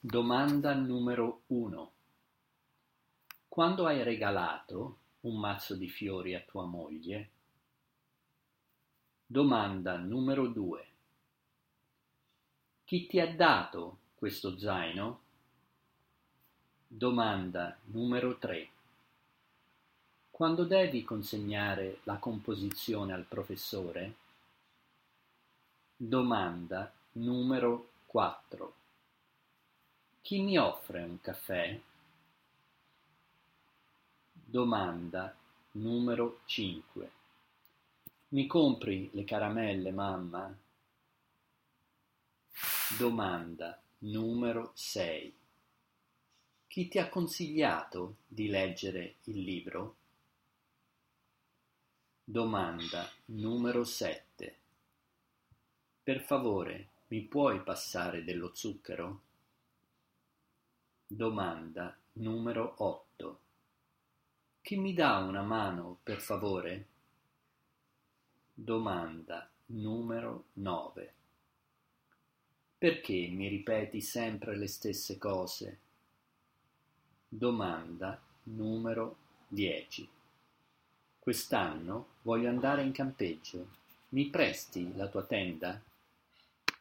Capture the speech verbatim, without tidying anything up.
Domanda numero uno. Quando hai regalato un mazzo di fiori a tua moglie? Domanda numero due. Chi ti ha dato questo zaino? Domanda numero tre. Quando devi consegnare la composizione al professore? Domanda numero quattro. Chi mi offre un caffè? Domanda numero cinque. Mi compri le caramelle, mamma? Domanda numero sei. Chi ti ha consigliato di leggere il libro? Domanda numero sette. Per favore, mi puoi passare dello zucchero? Domanda numero otto. Chi mi dà una mano, per favore? Domanda numero nove. Perché mi ripeti sempre le stesse cose? Domanda numero dieci. Quest'anno voglio andare in campeggio. Mi presti la tua tenda?